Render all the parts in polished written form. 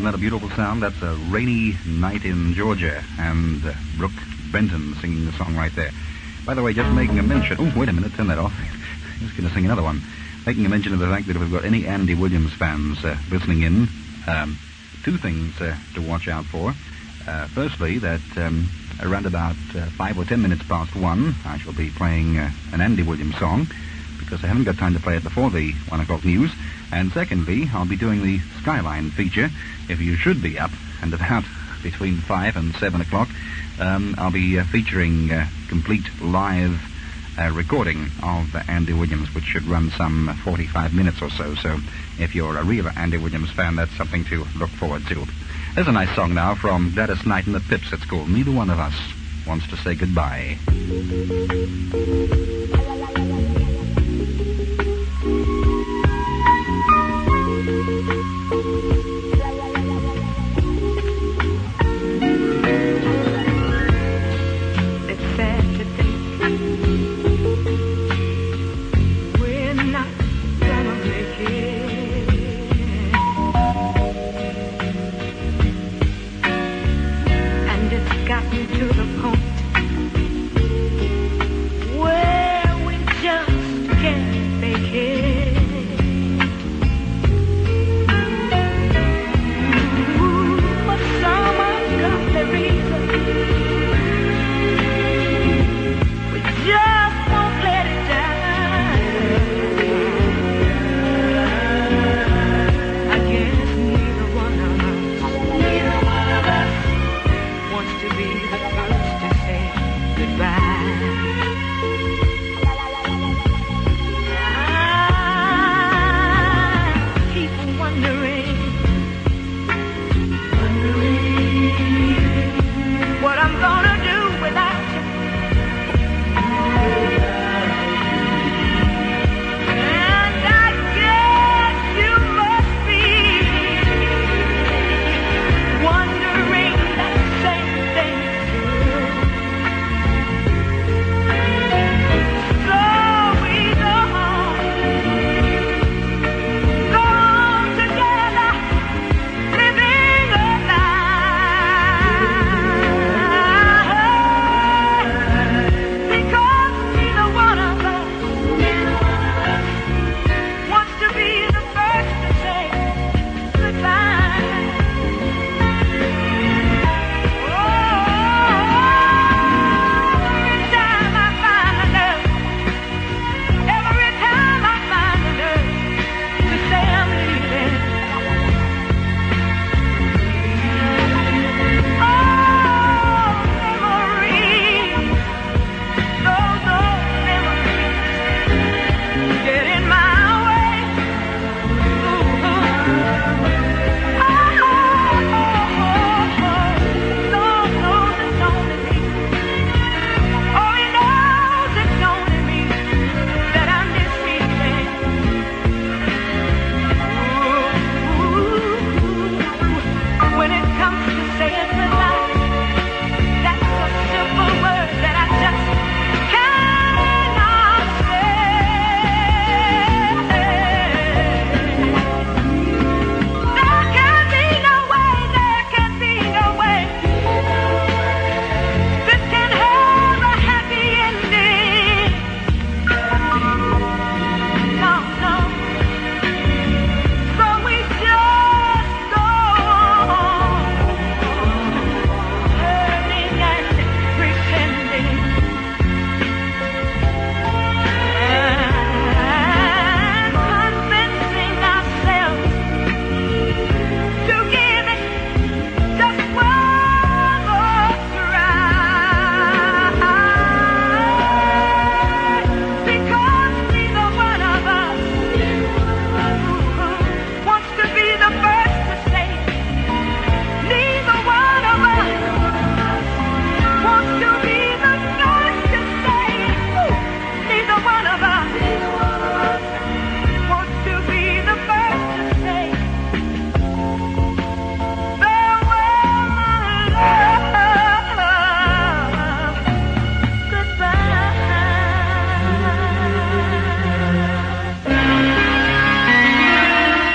Isn't that a beautiful sound? That's A Rainy Night in Georgia, and Brooke Benton singing the song right there. By the way, just making a mention... Oh, wait a minute, turn that off. I was going to sing another one. Making a mention of the fact that if we've got any Andy Williams fans listening in, two things to watch out for. Firstly, that around about 5 or 10 minutes past 1, I shall be playing an Andy Williams song, because I haven't got time to play it before the 1 o'clock news. And secondly, I'll be doing the Skyline feature. If you should be up and about between 5 and 7 o'clock, I'll be featuring complete live recording of Andy Williams, which should run some 45 minutes or so. So if you're a real Andy Williams fan, that's something to look forward to. There's a nice song now from Gladys Knight and the Pips. It's called Neither One of Us Wants to Say Goodbye. To the point where we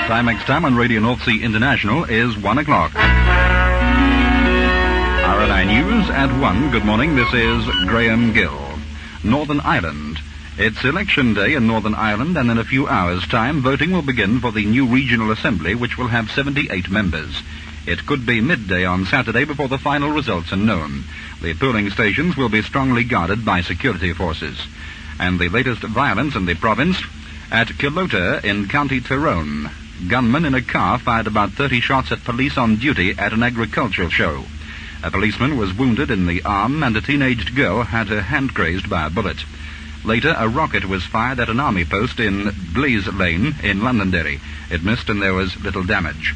Timex time on Radio North Sea International is 1 o'clock. RNI News at 1. Good morning. This is Graham Gill. Northern Ireland. It's election day in Northern Ireland, and in a few hours' time, voting will begin for the new regional assembly, which will have 78 members. It could be midday on Saturday before the final results are known. The polling stations will be strongly guarded by security forces. And the latest violence in the province, at Kilota in County Tyrone, gunmen in a car fired about 30 shots at police on duty at an agricultural show. A policeman was wounded in the arm, and a teenaged girl had her hand grazed by a bullet. Later, a rocket was fired at an army post in Blaze Lane in Londonderry. It missed and there was little damage.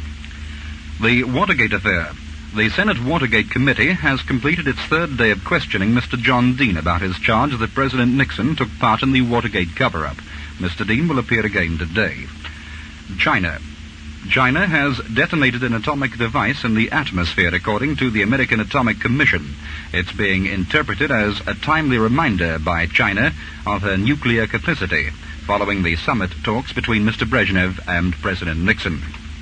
The Watergate affair. The Senate Watergate Committee has completed its third day of questioning Mr. John Dean about his charge that President Nixon took part in the Watergate cover-up. Mr. Dean will appear again today. China. China has detonated an atomic device in the atmosphere, according to the American Atomic Commission. It's being interpreted as a timely reminder by China of her nuclear capacity, following the summit talks between Mr. Brezhnev and President Nixon.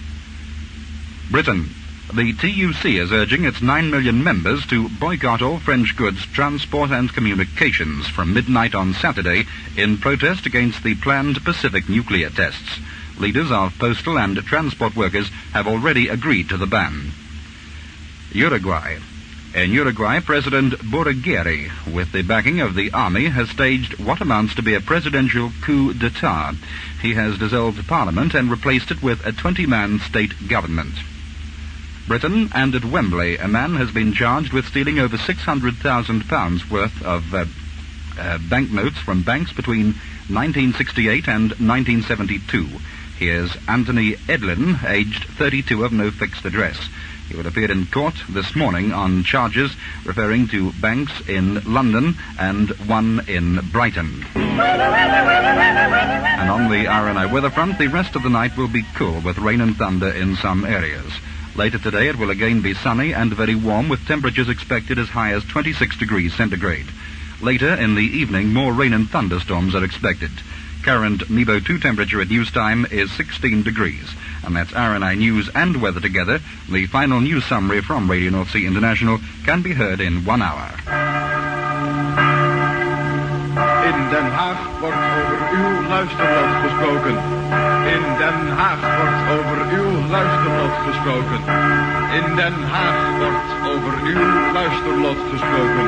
Britain. The TUC is urging its 9 million members to boycott all French goods, transport and communications from midnight on Saturday in protest against the planned Pacific nuclear tests. Leaders of postal and transport workers have already agreed to the ban. Uruguay. In Uruguay, President Borgheri, with the backing of the army, has staged what amounts to be a presidential coup d'etat. He has dissolved parliament and replaced it with a 20-man state government. Britain, and at Wembley, a man has been charged with stealing over £600,000 worth of banknotes from banks between 1968 and 1972. Here's Anthony Edlin, aged 32, of no fixed address. He will appear in court this morning on charges referring to banks in London and one in Brighton. And on the RNI weather front, the rest of the night will be cool with rain and thunder in some areas. Later today, it will again be sunny and very warm, with temperatures expected as high as 26 degrees centigrade. Later in the evening, more rain and thunderstorms are expected. Current Nebo 2 temperature at news time is 16 degrees. And that's RNI News and weather together. The final news summary from Radio North Sea International can be heard in 1 hour. In Den Haag wordt over uw luisterlot gesproken. In Den Haag wordt over uw luisterlot gesproken. In Den Haag wordt over uw luisterlot gesproken.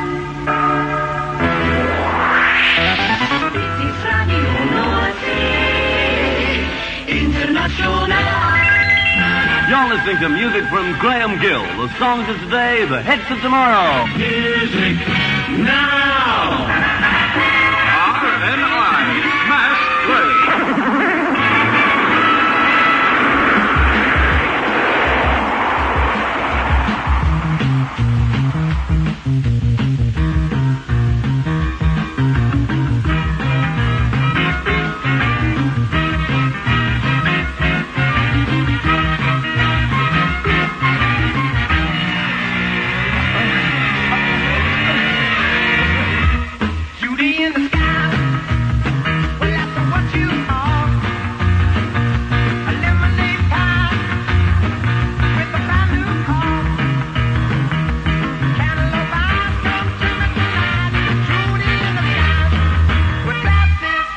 Dit is Radio Noordzee International. You're listening to music from Graham Gill. The songs of today, the hits of tomorrow. Music now. RNI Smash Play. Judy in the sky. Well, that's what you are. A lemonade pie with a brand new car. Cantaloupe eyes, come to me tonight. Judy in the sky with glasses.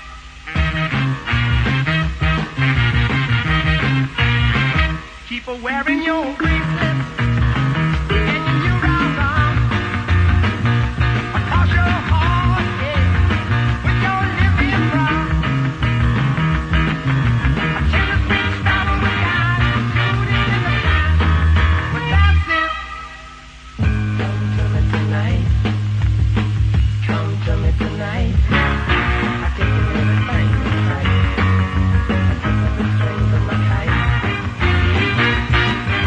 Keep a wearing your bracelets and your eyes on. Across your heart, yeah, with your living brown. A tender sweet startle with guys, Judy in the sky with glasses. Come to me tonight. Come to me tonight. I take you everything in sight. I take the strings of my kite.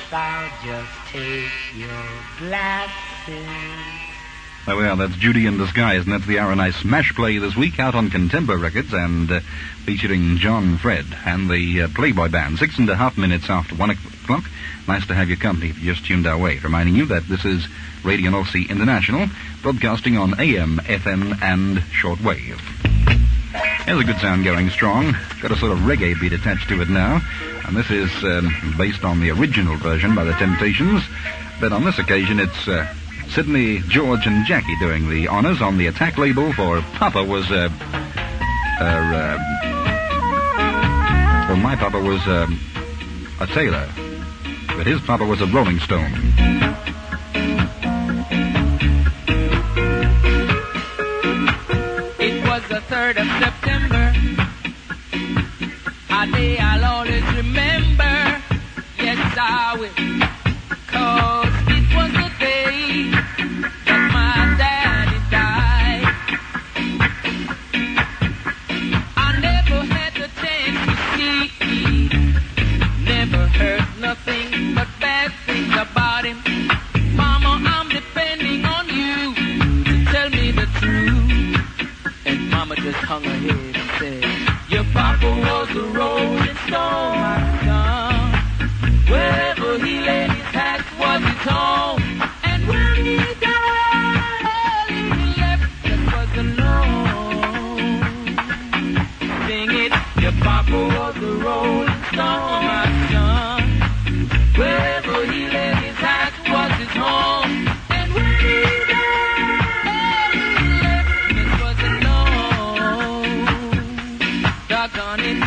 I'll just take your glasses. There we are, that's Judy in Disguise, and that's the R&I Smash Play this week, out on Contempo Records, and featuring John Fred and the Playboy Band. 6.5 minutes after 1 o'clock. Nice to have your company if you just tuned our way. Reminding you that this is Radio North Sea International, broadcasting on AM, FM, and shortwave. There's a good sound going strong. Got a sort of reggae beat attached to it now, and this is based on the original version by the Temptations, but on this occasion it's Sydney, George, and Jackie doing the honors on the Attack label, for Papa was well, my Papa was a tailor, but his Papa was a Rolling Stone. It was the 3rd of September, a day I'll always remember. Yes, I will, 'cause it was the day that my daddy died. I never had the chance to see, never heard nothing but bad things about him. Mama, I'm depending on you to tell me the truth. And Mama just hung her head and said, your Papa was a rolling stone, my son. Wherever he laid his hat was his home. And when he died, he left us alone. Sing it, your Papa was a rolling stone, my son. Wherever he laid his hat was his home. And when he died, he left us alone. Doggone it.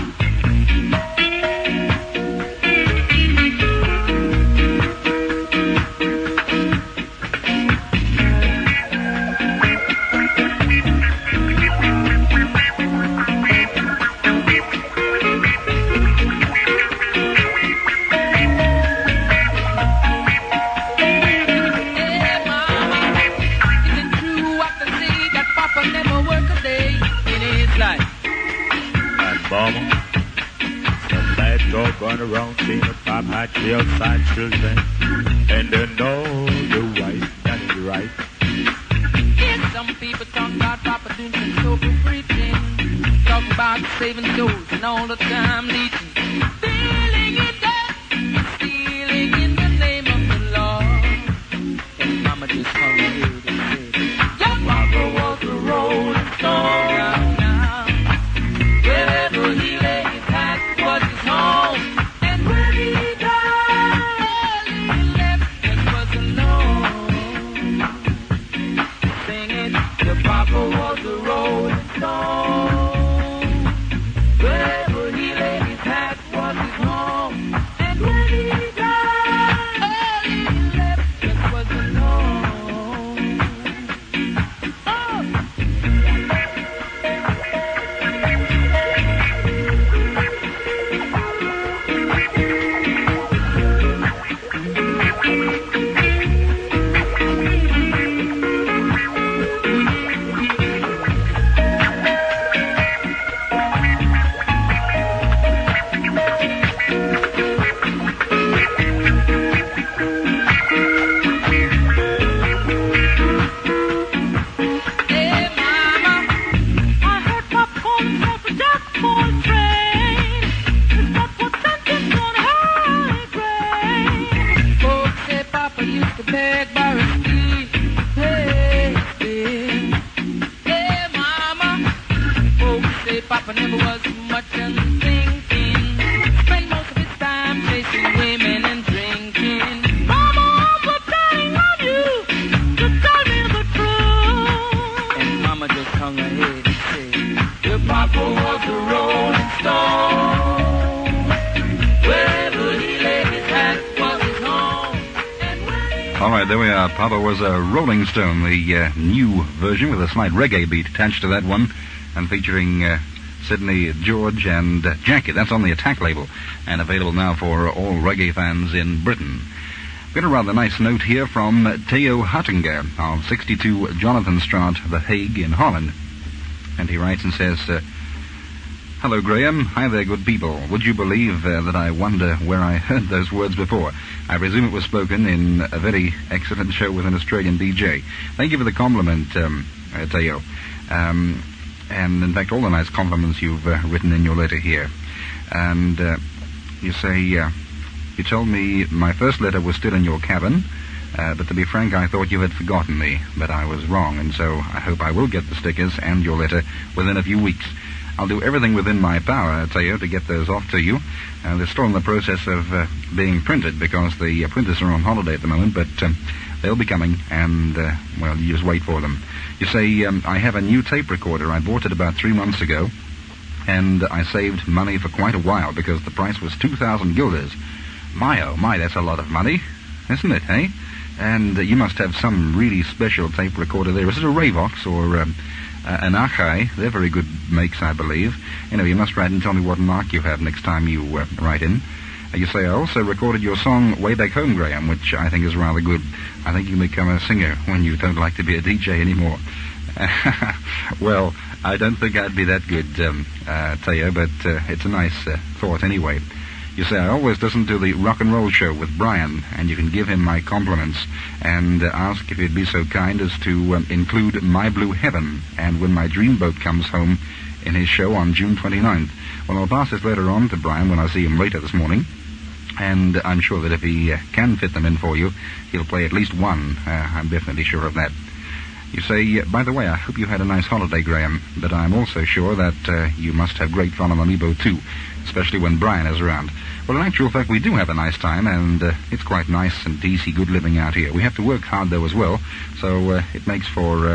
Mama, some bad dog run around seeing a pop hot jail-side children, and they know the right, that is right. Yes, some people talk about Papa doing some sober preaching, talk about saving souls and all the time leeching, feeling it dead, stealing in the name of the Lord. And Mama just hung her head and said, your Papa was a rolling stone. Wherever he lay his hat was his home. And when he died, he left us alone. Sing it, your Papa was a rolling stone. Wherever he lay his hat was his home. And when he died, he left us alone. Oh! Papa never was much in thinking. Spent most of his time chasing women and drinking. Mama, I'm depending on you to tell me the truth. And Mama just hung her head and said, your Papa was a rolling stone. Wherever he laid his hat was his home. All right, there we are. Papa was a Rolling Stone, the new version with a slight reggae beat attached to that one, and featuring Sydney, George, and Jackie. That's on the Attack label, and available now for all reggae fans in Britain. We've got a rather nice note here from Theo Huttinger of 62 Jonathan Straat, The Hague in Holland. And he writes and says, Hello, Graham. Hi there, good people. Would you believe that I wonder where I heard those words before? I presume it was spoken in a very excellent show with an Australian DJ. Thank you for the compliment, Teo. And in fact, all the nice compliments you've written in your letter here. And you say, you told me my first letter was still in your cabin, but to be frank, I thought you had forgotten me, but I was wrong, and so I hope I will get the stickers and your letter within a few weeks. I'll do everything within my power, Teo, to get those off to you. They're still in the process of being printed because the printers are on holiday at the moment, but they'll be coming, and, well, you just wait for them. You say, I have a new tape recorder. I bought it about 3 months ago, and I saved money for quite a while because the price was 2,000 guilders. My, oh my, that's a lot of money, isn't it, eh? And you must have some really special tape recorder there. Is it a Ravox or an Akai? They're very good makes, I believe. You must write and tell me what mark you have next time you write in. You say, I also recorded your song Way Back Home, Graham, which I think is rather good. I think you can become a singer when you don't like to be a DJ anymore. Well, I don't think I'd be that good, Teo, but it's a nice thought anyway. You say, I always listen to the rock and roll show with Brian, and you can give him my compliments and ask if he'd be so kind as to include My Blue Heaven and When My Dreamboat Comes Home in his show on June 29th. Well, I'll pass this letter on to Brian when I see him later this morning, and I'm sure that if he can fit them in for you, he'll play at least one. I'm definitely sure of that. You say, by the way, I hope you had a nice holiday, Graham, but I'm also sure that you must have great fun on the Nebo too, especially when Brian is around. Well, in actual fact, we do have a nice time, and it's quite nice and easy, good living out here. We have to work hard, though, as well, so it makes for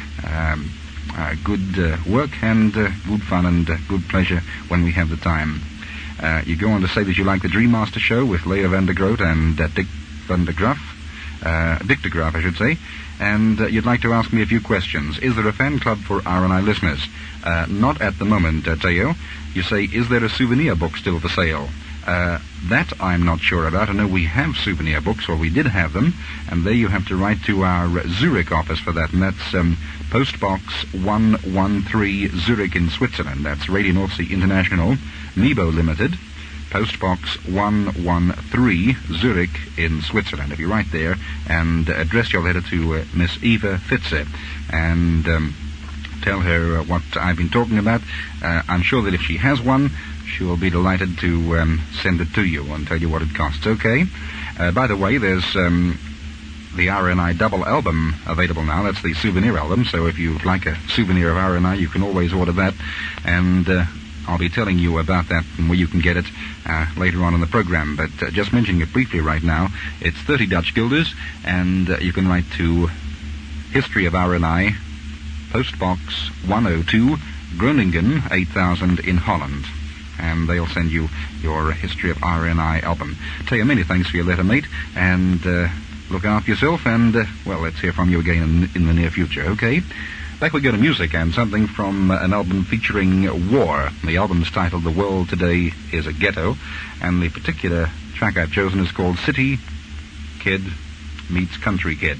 good work and good fun and good pleasure when we have the time. You go on to say that you like the Dream Master show with Leah van der Groot and Dick van der Graaf, Dick de Graaf, I should say, and you'd like to ask me a few questions. Is there a fan club for RNI listeners? Not at the moment, Teo. You say, is there a souvenir book still for sale? That I'm not sure about. I know we have souvenir books, or we did have them, and there you have to write to our Zurich office for that, and that's Postbox 113 Zurich in Switzerland. That's Radio North Sea International, Nebo Limited, Postbox 113 Zurich in Switzerland. If you write there and address your letter to Miss Eva Fitze and tell her what I've been talking about, I'm sure that if she has one, she will be delighted to send it to you and tell you what it costs, okay? By the way, there's the RNI double album available now. That's the souvenir album, so if you'd like a souvenir of RNI, you can always order that, and I'll be telling you about that and where you can get it later on in the program. But just mentioning it briefly right now, it's 30 Dutch guilders, and you can write to History of RNI, Postbox 102, Groningen 8000 in Holland. And they'll send you your History of RNI album. Tell you many thanks for your letter, mate, and look after yourself, and, well, let's hear from you again in the near future, okay? Back we go to music, and something from an album featuring war. The album's titled The World Today is a Ghetto, and the particular track I've chosen is called City Kid Meets Country Kid.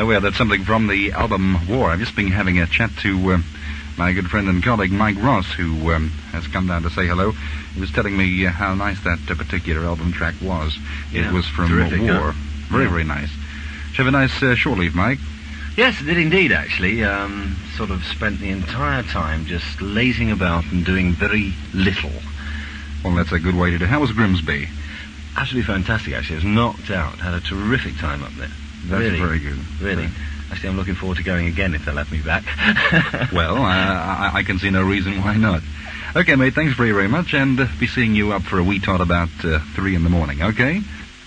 Oh, yeah, that's something from the album War. I've just been having a chat to my good friend and colleague Mike Ross, who has come down to say hello. He was telling me how nice that particular album track was. Yeah, it was from terrific, War. huh? Very, Yeah. very nice. Did you have a nice shore leave, Mike? Yes, I did indeed, actually. Sort of spent the entire time just lazing about and doing very little. Well, that's a good way to do it. How was Grimsby? Absolutely fantastic, actually. I was knocked out. Had a terrific time up there. That's really, very good. Really. Right. Actually, I'm looking forward to going again if they let me back. Well, I can see no reason why not. Okay, mate, thanks very, very much, and be seeing you up for a wee tot about 3 in the morning, okay?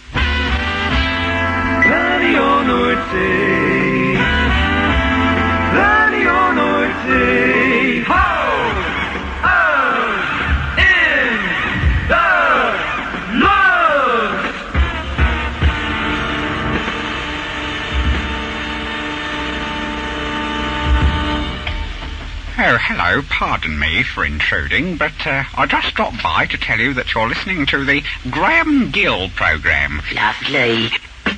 Radio Norte. Radio Norte. Ho! Out in the North. Oh, hello. Pardon me for intruding, but I just dropped by to tell you that you're listening to the Graham Gill programme. Lovely.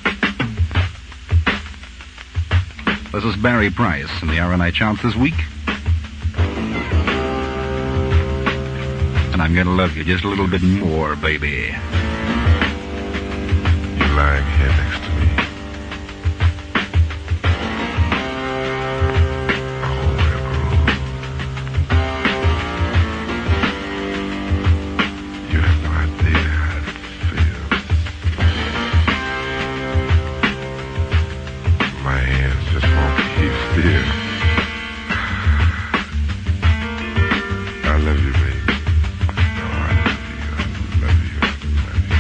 This is Barry Price in the RNA charts this week. And I'm gonna love you just a little bit more, baby. You're lying here next to me. A whole river room. You have no idea how it feels. My hands just won't keep still. I love you, baby. Oh, I love you. I love you. I love you.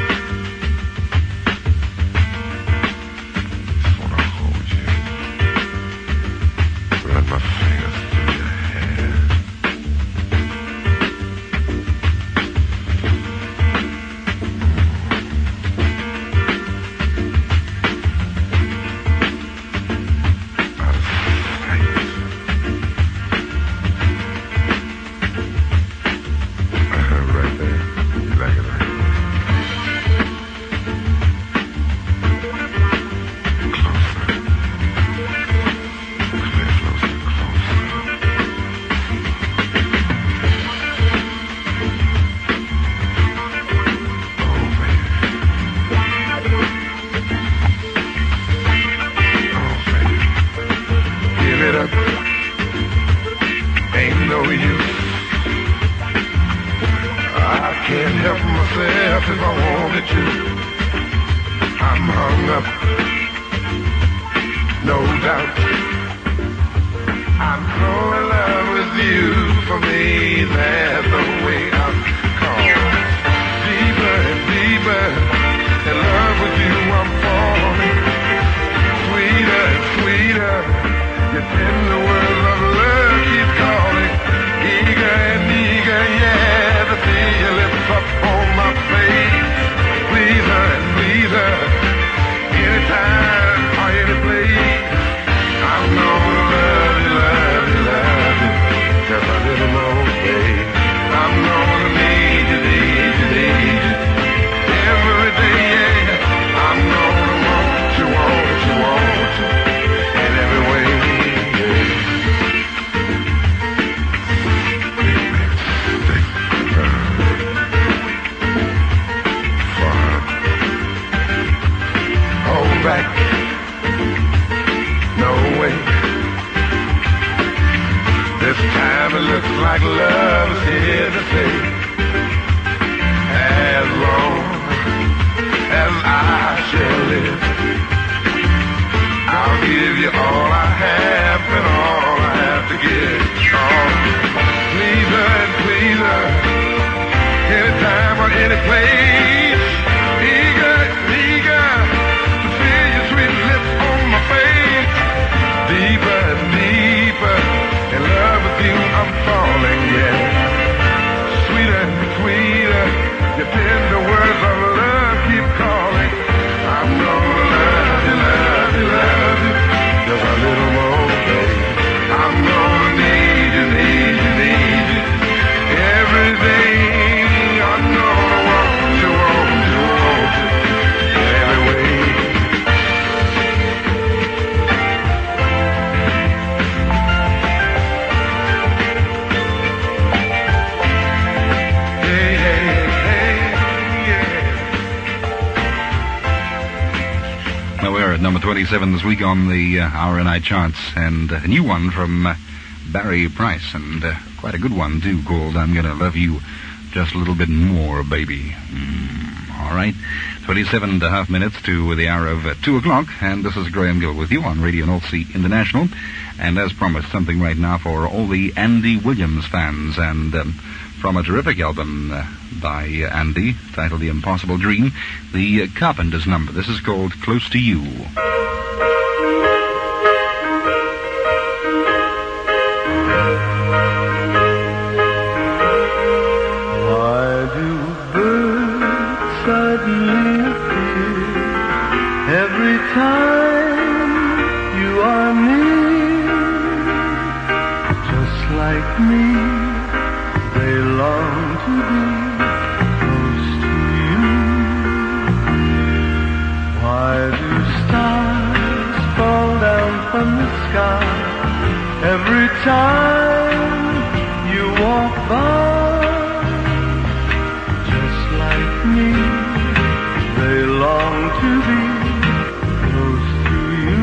Just wanna hold you. Run my fingers through your hair. Out of sight. Right there. You like it right there. Closer. Clear closer, closer. Oh, baby. Oh, baby. Give it up. Ain't no use. I can't help myself if I wanted to. I'm hung up, no doubt. I'm so in love with you. For me, that's the way I'm called. Deeper and deeper in love with you, I'm falling. Sweeter and sweeter, your tender words of love keep calling. Eager and eager, yeah, to see your lips up on my face. Please her and please her, anytime or any place. I'm gonna love you, love you, love you, just a little more, babe. I'm gonna need you, need you, need you, every day, yeah. I'm gonna want you, want you, want you, in every way, yeah. Hold back, no way. This time it looks like love is here to stay. As long as I shall live, I'll give you all I have and all I have to give. Oh, please her and please her, anytime or any place. Eager, eager to feel your sweet lips on my face. Deeper and deeper in love with you, I'm falling, yeah. Sweet number 27 this week on the Hour and Night charts, and a new one from Barry Price, and quite a good one too, called I'm Gonna Love You Just a Little Bit More, Baby. All right, 27 and a half minutes to the hour of 2 o'clock, and this is Graham Gill with you on Radio North Sea International, and as promised, something right now for all the Andy Williams fans, and from a terrific album by Andy, titled The Impossible Dream, the Carpenter's Number. This is called Close to You. Why do birds suddenly appear every time you are near? Just like me, they long to be close to you. Why do stars fall down from the sky every time you walk by? Just like me, they long to be close to you.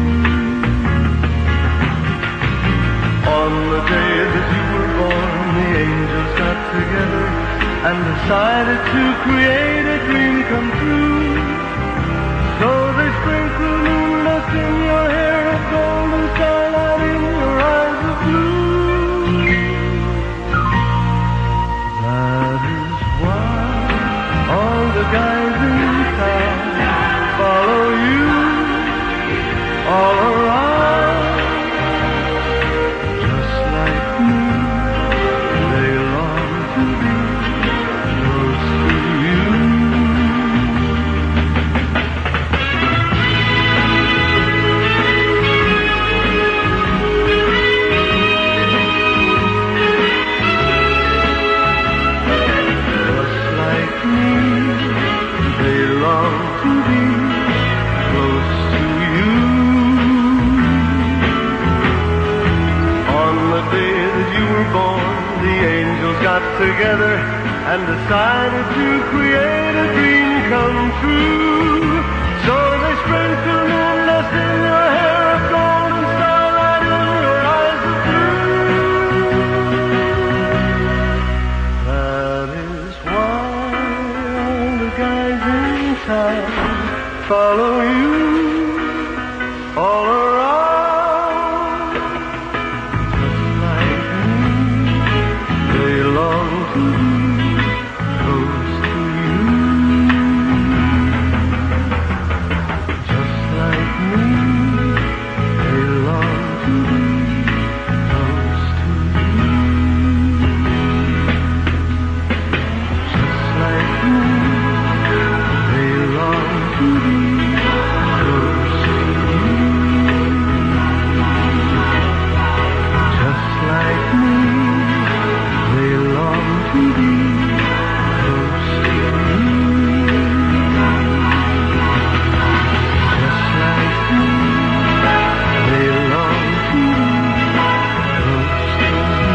On the day that you were born, the angels got together and decided to create a dream come true. So they sprinkled moon dust in your hair of gold and starlight in your eyes of blue. That is why all the guys in town follow you all around. Just like me, they long to be close to you. Just like me, they long to be close to you. On the day that you were born, the angels got together and decided to create a dream come true. So they sprinkled moon dust in your hair of gold and starlight in your eyes of blue. That is why all the guys in town follow you all around. Just like me, they long to be close to you. Just like me, they long to be close to you. Just like me, they long to be close to you. Just like me, they long to be close to you. Just like me, they long to be close to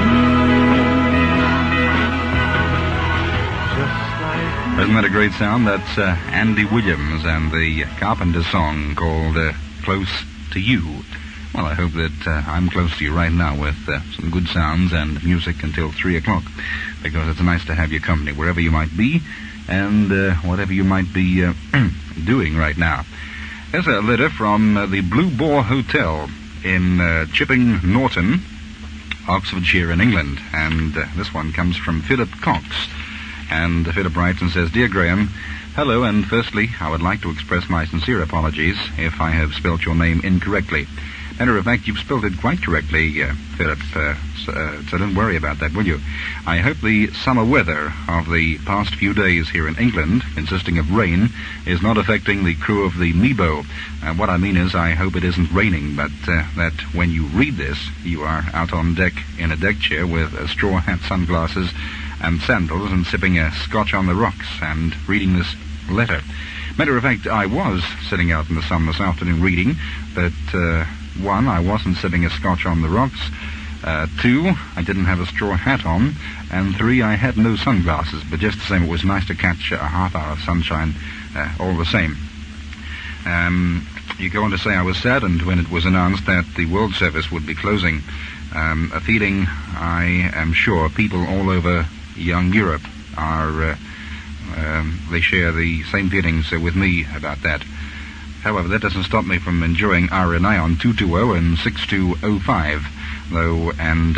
you. Just like me. Isn't that a great sound? That's Andy Williams and the Carpenter song called Close to You. Well, I hope that I'm close to you right now with some good sounds and music until 3 o'clock, because it's nice to have your company wherever you might be and whatever you might be doing right now. Here's a letter from the Blue Boar Hotel in Chipping Norton, Oxfordshire in England, and this one comes from Philip Cox. And Philip writes and says, Dear Graham, hello, and firstly, I would like to express my sincere apologies if I have spelt your name incorrectly. Matter of fact, you've spelled it quite correctly, Philip, so don't worry about that, will you? I hope the summer weather of the past few days here in England, consisting of rain, is not affecting the crew of the Nebo. What I mean is, I hope it isn't raining, but that when you read this, you are out on deck in a deck chair with a straw hat, sunglasses, and sandals, and sipping a scotch on the rocks, and reading this letter. Matter of fact, I was sitting out in the sun this afternoon reading, but 1, I wasn't sipping a scotch on the rocks. 2, I didn't have a straw hat on. And 3, I had no sunglasses. But just the same, it was nice to catch a half hour of sunshine all the same. you go on to say, I was saddened when it was announced that the World Service would be closing. A feeling I am sure people all over young Europe are, they share the same feelings with me about that. However, that doesn't stop me from enjoying RNI on 220 and 6205, though, and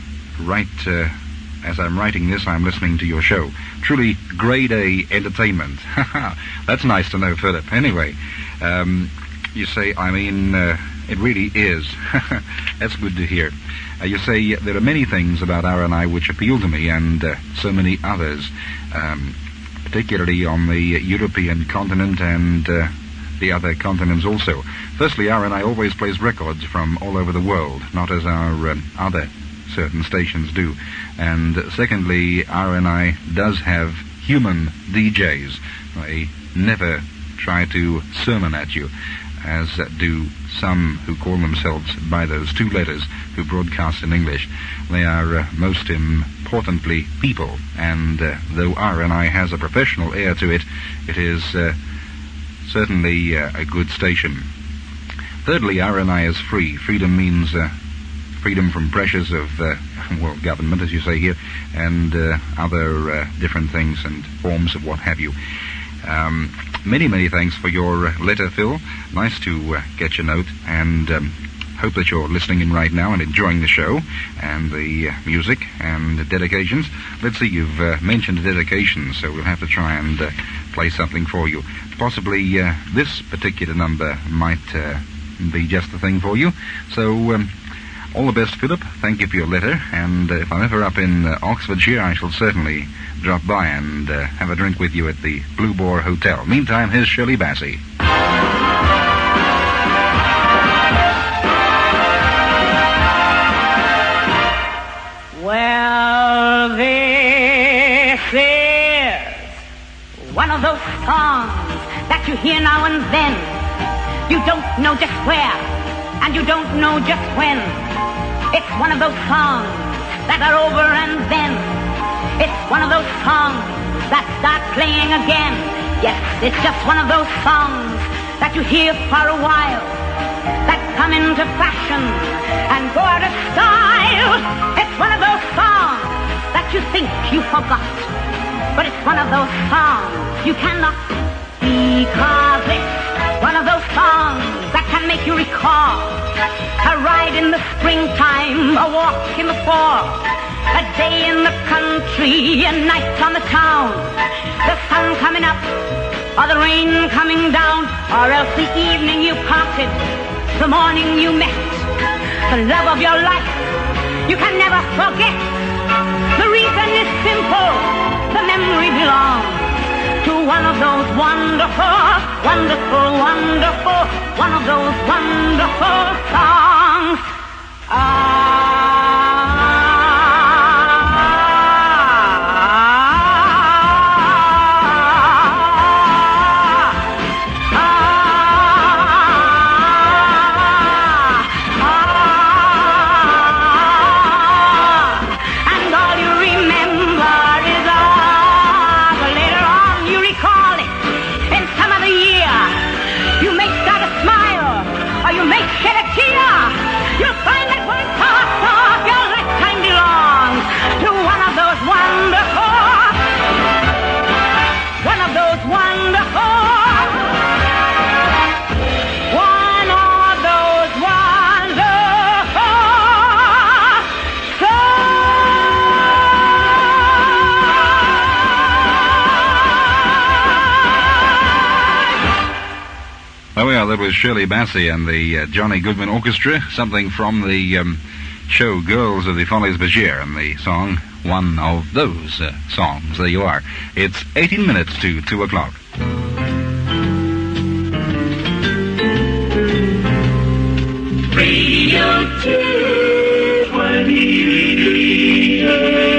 as I'm writing this, I'm listening to your show. Truly grade A entertainment. That's nice to know, Philip. Anyway, you say, it really is. That's good to hear. You say there are many things about RNI which appeal to me, and so many others, particularly on the European continent and the other continents also. Firstly, RNI always plays records from all over the world, not as our other certain stations do. And secondly, RNI does have human DJs. They never try to sermon at you, as do some who call themselves by those two letters who broadcast in English. They are most importantly people, and though RNI has a professional air to it, it is certainly a good station. Thirdly, RNI is free. Freedom means freedom from pressures of, government, as you say here, and other different things and forms of what have you. Many thanks for your letter, Phil. Nice to get your note, and hope that you're listening in right now and enjoying the show and the music and the dedications. Let's see, you've mentioned dedications, so we'll have to try and play something for you. Possibly this particular number might be just the thing for you. So all the best, Philip. Thank you for your letter, and if I'm ever up in Oxfordshire, I shall certainly drop by and have a drink with you at the Blue Boar Hotel. Meantime, here's Shirley Bassey. Well, this is one of those songs that you hear now and then. You don't know just where, and you don't know just when. It's one of those songs that are over and then. It's one of those songs that start playing again. Yes, it's just one of those songs that you hear for a while, that come into fashion and go out of style. It's one of those songs that you think you forgot, but it's one of those songs you cannot, because it's one of those songs that can make you recall a ride in the springtime, a walk in the fall, a day in the country, a night on the town, the sun coming up, or the rain coming down, or else the evening you parted, the morning you met, the love of your life you can never forget. The reason is simple, the memory belongs to one of those wonderful, wonderful, wonderful, one of those wonderful songs. That was Shirley Bassey and the Johnny Goodman Orchestra, something from the show Girls of the Folies Bergère, and the song, one of those songs. There you are. It's 18 minutes to 2 o'clock. Radio 220.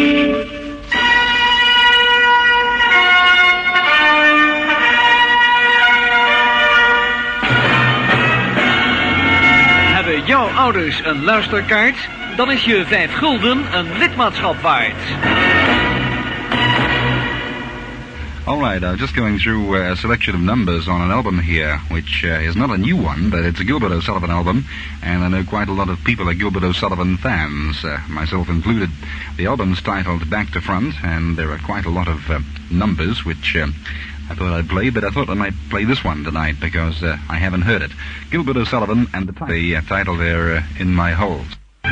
Jouw ouders een luisterkaart? Dan is je 5 gulden een lidmaatschap waard. All right, I'm just going through a selection of numbers on an album here, which is not a new one, but it's a Gilbert O'Sullivan album, and I know quite a lot of people are Gilbert O'Sullivan fans, myself included. The album's titled Back to Front, and there are quite a lot of numbers, which I thought I'd play, but I thought I might play this one tonight, because I haven't heard it. Gilbert O'Sullivan, and the title there, In My Holes.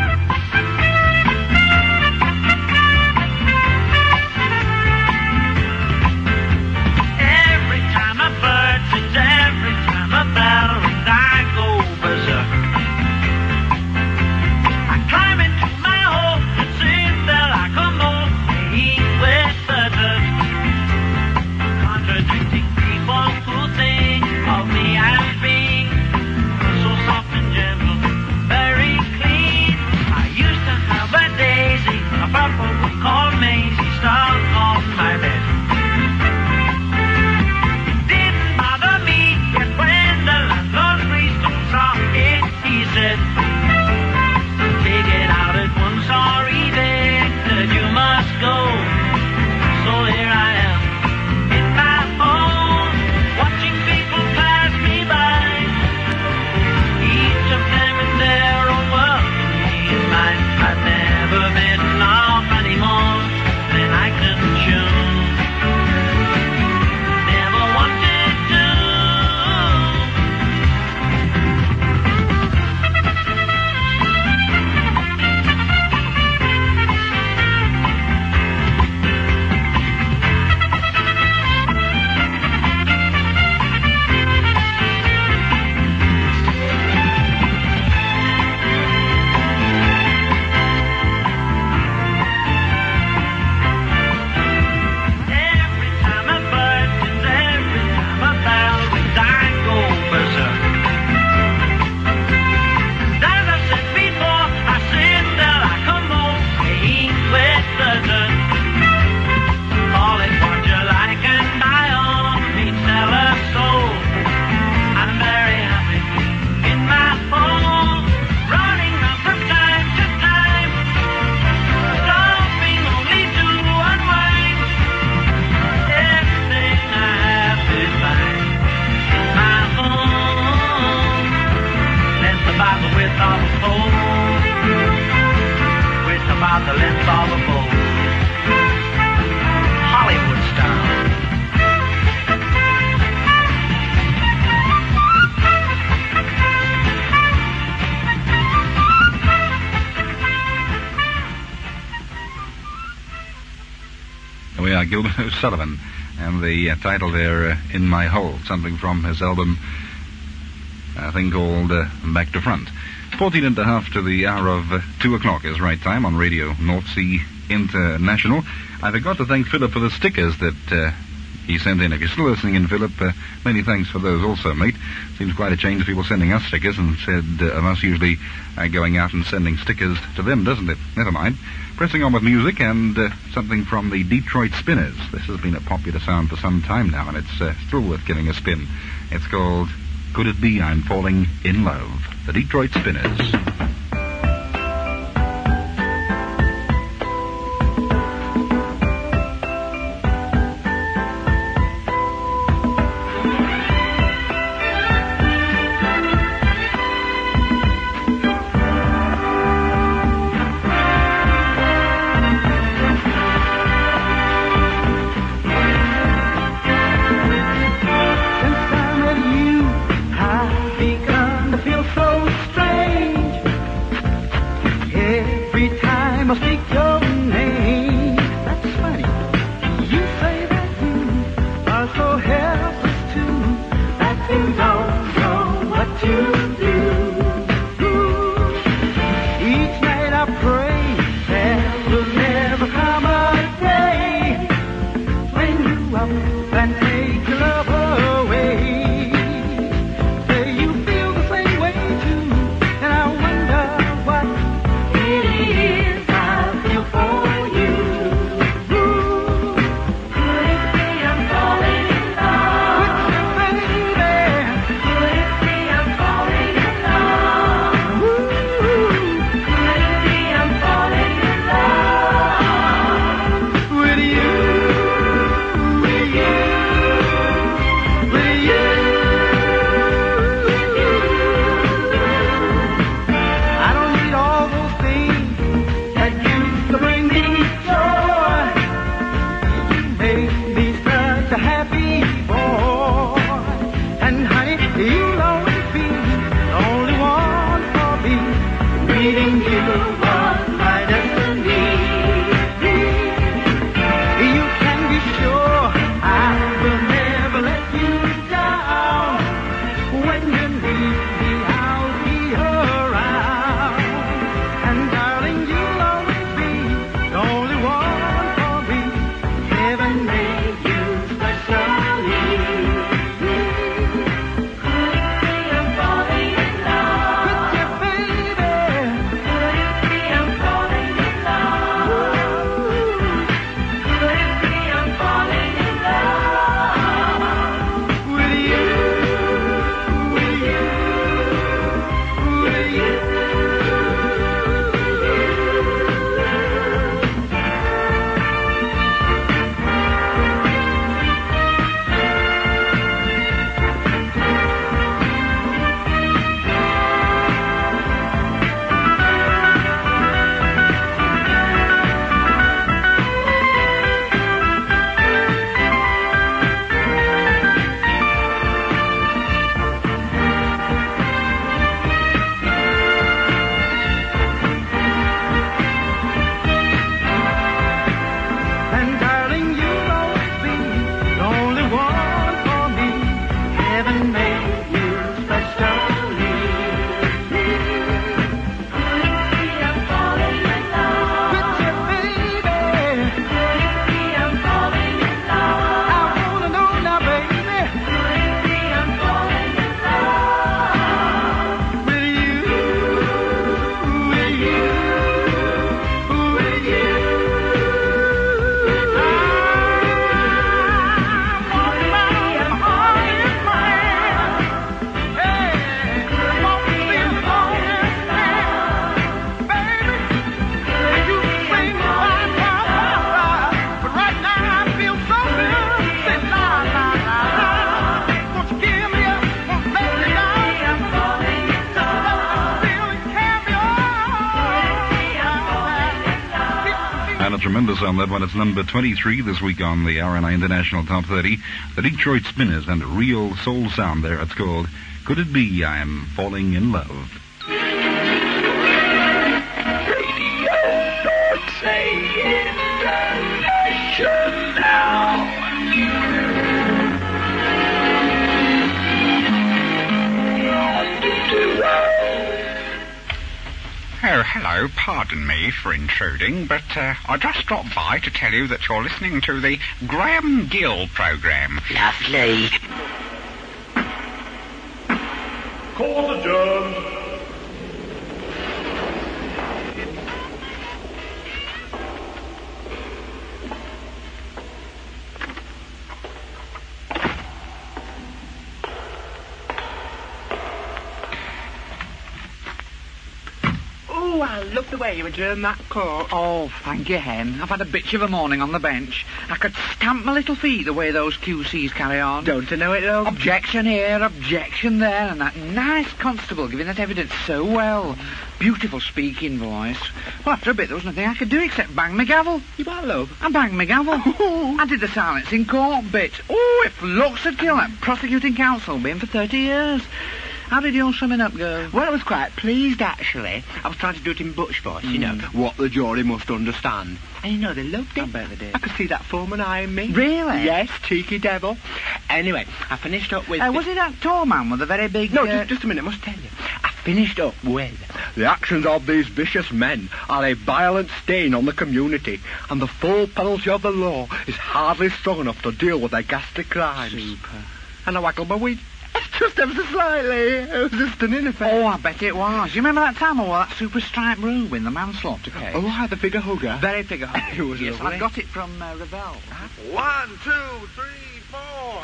We are Gilbert O'Sullivan, and the title there, In My Hole, something from his album, a thing called Back to Front. 14 and a half to the hour of 2 o'clock is right time on Radio North Sea International. I forgot to thank Philip for the stickers that he sent in. If you're still listening in, Philip, many thanks for those also, mate. Seems quite a change of people sending us stickers and said of us usually going out and sending stickers to them, doesn't it? Never mind. Pressing on with music and something from the Detroit Spinners. This has been a popular sound for some time now, and it's still worth giving a spin. It's called Could It Be I'm Falling in Love? The Detroit Spinners. Since I met you, I've begun to feel so strange. numbers on that one. It's number 23 this week on the RNI International Top 30. The Detroit Spinners and Real Soul Sound there. It's called Could It Be I'm Falling in Love. Oh, hello. Pardon me for intruding, but I just dropped by to tell you that you're listening to the Graham Gill programme. Lovely. Court adjourned. Oh, I love the way you adjourn that court. Oh, thank you, Hen. I've had a bitch of a morning on the bench. I could stamp my little feet the way those QCs carry on. Don't I know it, though? Objection here, objection there, and that nice constable giving that evidence so well. Beautiful speaking voice. Well, after a bit, there was nothing I could do except bang my gavel. You what, love? I banged my gavel. I did the silence in court bit. Oh, if looks had killed that prosecuting counsel, been for 30 years. How did your summing up go? Well, I was quite pleased, actually. I was trying to do it in Butch voice, you know, what the jury must understand. And, you know, they loved it. I bet they did. I could see that foreman eyeing me. Really? Yes, cheeky devil. Anyway, I finished up with... Was it that tall man with a very big... No, just a minute, I must tell you. I finished up with... The actions of these vicious men are a violent stain on the community, and the full penalty of the law is hardly strong enough to deal with their ghastly crimes. Super. And I waggled my wig. Just ever so slightly. It was just an effect. Oh, I bet it was. You remember that time I wore that super striped robe in the manslaughter case? Oh, I had the figure hugger. Very figure hugger. It was yes, lovely. I got it from Ravel. 1, 2, 3, 4.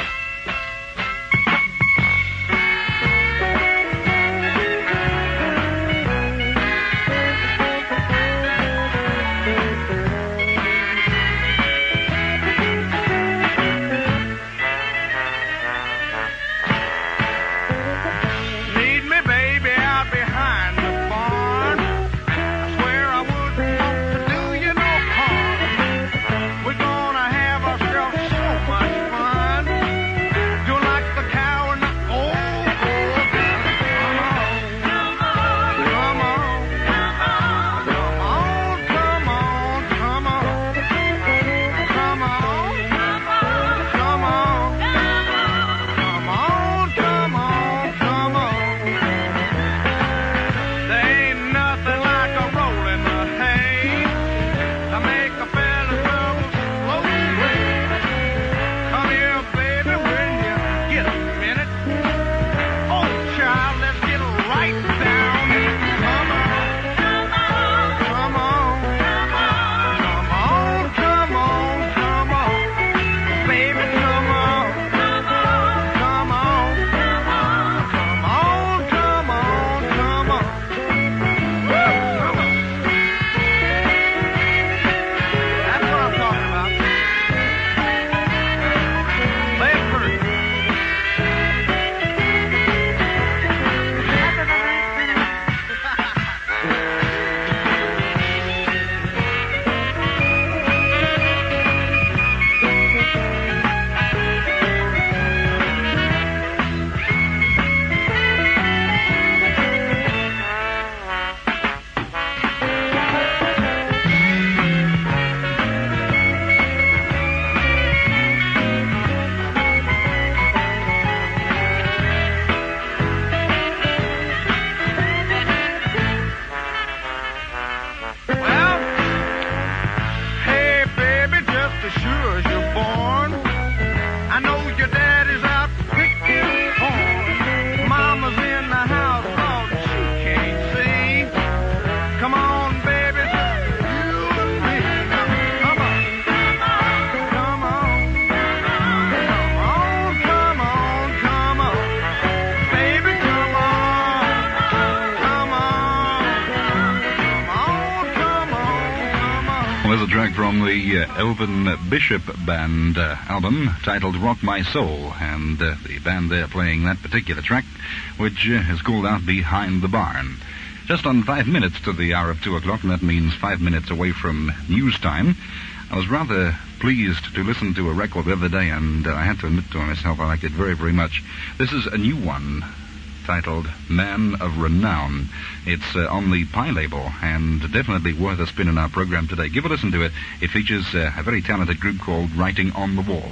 There's a track from the Elvin Bishop Band album titled Rock My Soul, and the band there playing that particular track, which is called out Behind the Barn. Just on 5 minutes to the hour of 2 o'clock, and that means 5 minutes away from news time. I was rather pleased to listen to a record the other day, and I had to admit to myself I liked it very, very much. This is a new one titled Man of Renown. It's on the Pie label, and definitely worth a spin in our program today. Give a listen to it. It features a very talented group called Writing on the Wall.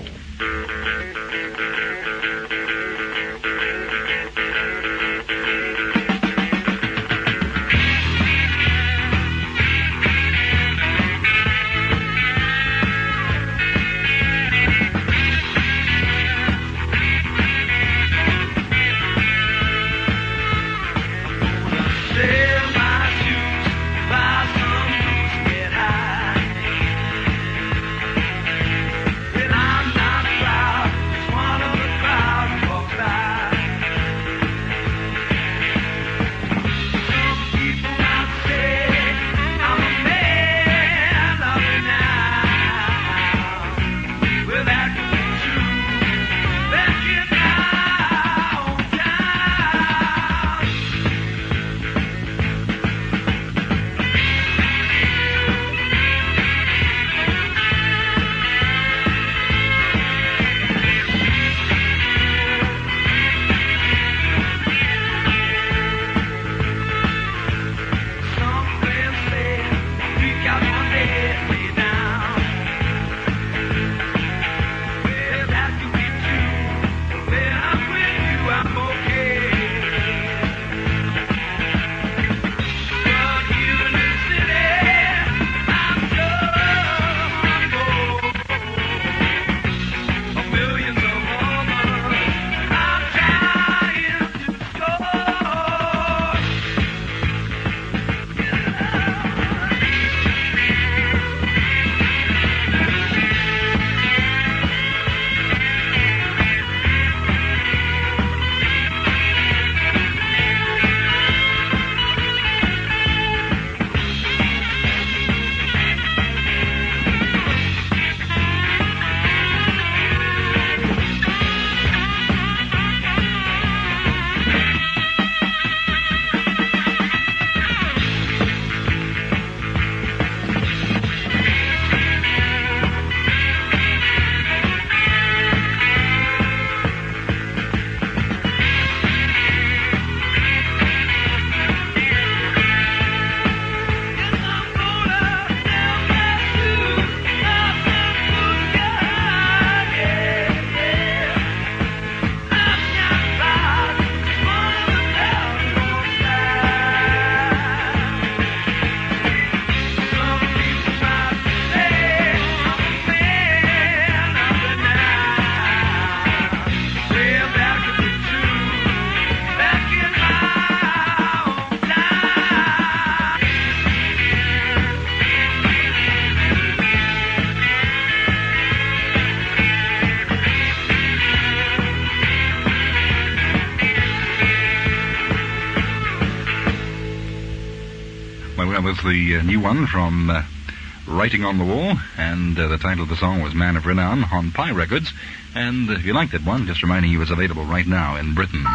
That was the new one from Writing on the Wall, and the title of the song was Man of Renown on Pie Records. And if you like that one, just reminding you it's available right now in Britain.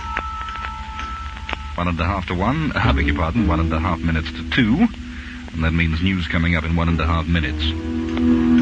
1:30 to 1, I beg your pardon, 1.5 minutes to 2, and that means news coming up in 1.5 minutes.